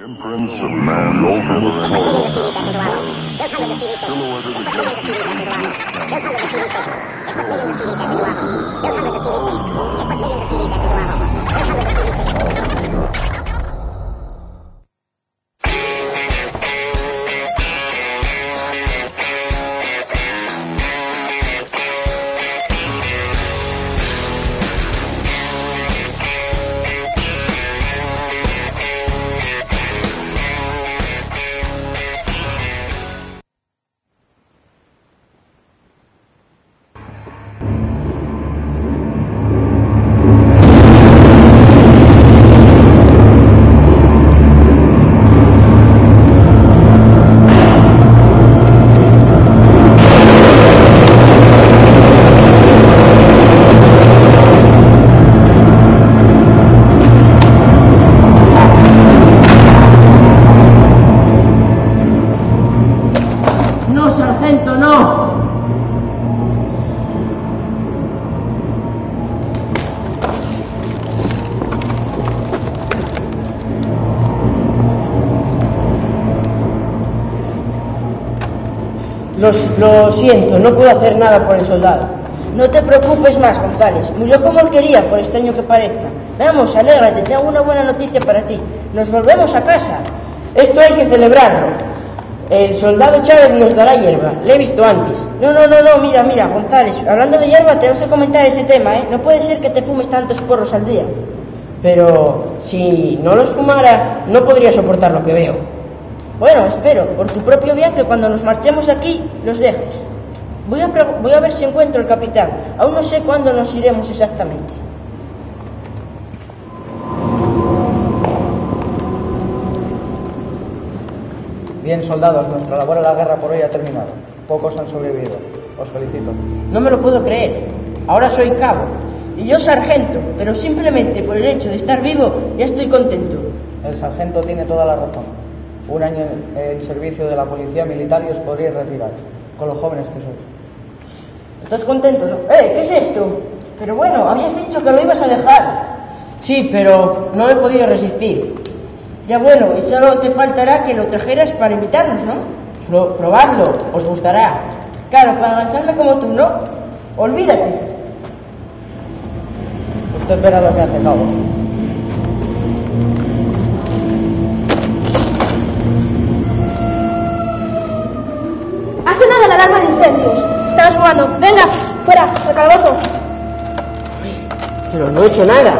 Imprints of man over the Lo siento, no puedo hacer nada por el soldado. No te preocupes más, González. Murió como él quería, por extraño que parezca. Vamos, alégrate, tengo una buena noticia para ti. Nos volvemos a casa. Esto hay que celebrarlo. El soldado Chávez nos dará hierba. Le he visto antes. No, mira, González. Hablando de hierba, tenemos que comentar ese tema, ¿eh? No puede ser que te fumes tantos porros al día. Pero si no los fumara, no podría soportar lo que veo. Bueno, espero, por tu propio bien, que cuando nos marchemos aquí, los dejes. Voy a ver si encuentro el capitán. Aún no sé cuándo nos iremos exactamente. Bien, soldados, nuestra labor en la guerra por hoy ha terminado. Pocos han sobrevivido. Os felicito. No me lo puedo creer. Ahora soy cabo. Y yo sargento, pero simplemente por el hecho de estar vivo ya estoy contento. El sargento tiene toda la razón. Un año en servicio de la policía militar y os podríais retirar, con los jóvenes que sois. ¿Estás contento, no? ¿Qué es esto? Pero bueno, habías dicho que lo ibas a dejar. Sí, pero no he podido resistir. Ya bueno, y solo te faltará que lo trajeras para invitarnos, ¿no? Probadlo, os gustará. Claro, para engancharme como tú, ¿no? Olvídate. Usted verá lo que hace, cabo. Ha sonado la alarma de incendios. Están sumando. Venga, fuera, al calabozo. Pero no he hecho nada.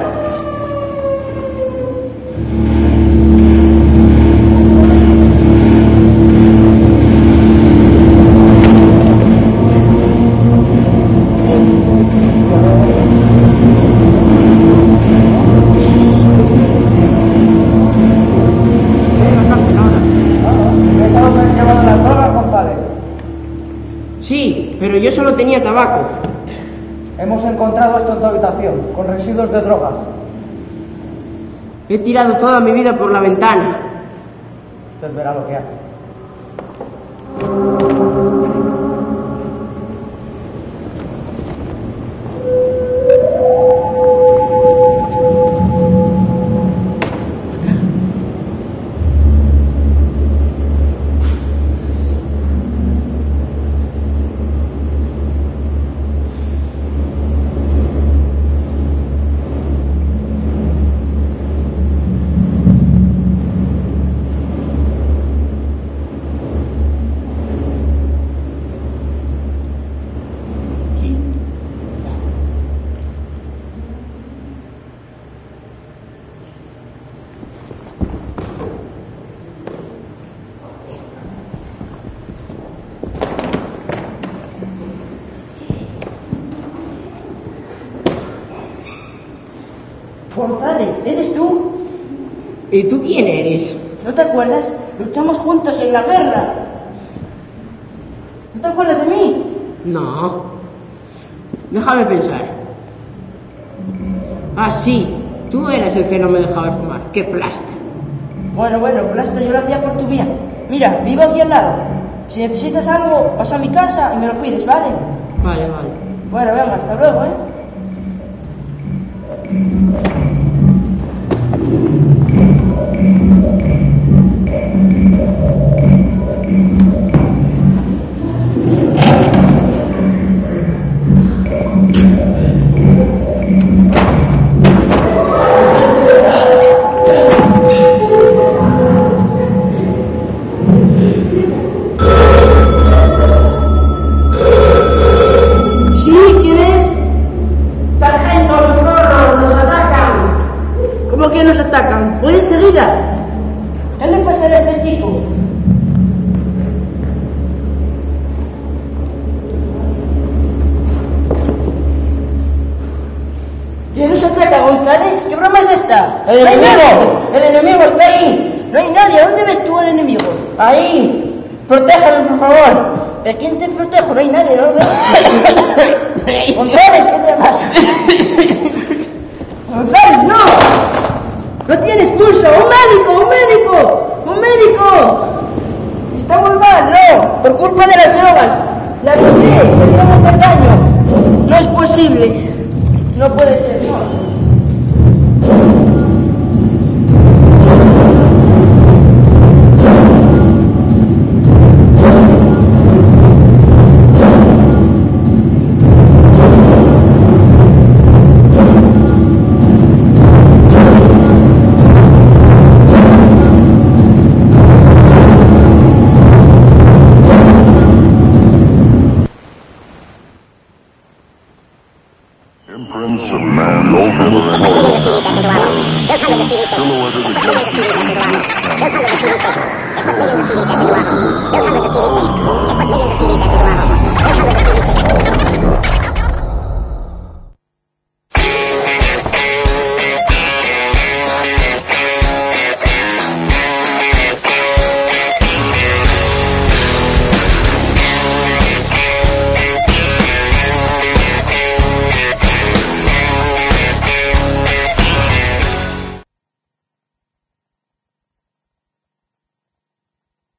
Sí, pero yo solo tenía tabaco. Hemos encontrado esto en tu habitación, con residuos de drogas. He tirado toda mi vida por la ventana. Usted verá lo que hace. González, ¿eres tú? ¿Y tú quién eres? ¿No te acuerdas? Luchamos juntos en la guerra. ¿No te acuerdas de mí? No. Déjame pensar. Ah, sí. Tú eres el que no me dejaba fumar. ¡Qué plasta! Bueno, plasta, yo lo hacía por tu bien. Mira, vivo aquí al lado. Si necesitas algo, vas a mi casa y me lo pides, ¿vale? Vale. Bueno, venga, hasta luego, ¿eh? atacan. ¿Puede enseguida? ¿Qué le pasará a este chico? ¿Quién nos ataca, González? ¿Qué broma es esta? ¡El ¡No hay nadie! enemigo! ¡El enemigo está ahí! ¡No hay nadie! ¿A dónde ves tú al enemigo? ¡Ahí! ¡Protéjalo, por favor! ¿De quién te protejo? No hay nadie, ¿no lo ves? González, ¿qué te pasa? ¡González, no! ¡No tienes pulso! ¡Un médico! ¡Un médico! ¡Un médico! Estamos mal, no, por culpa de las drogas. La avisé, me dieron a hacer daño. No es posible. No puede ser, no. Imprints of man over the coast. Silhouetted against the sea.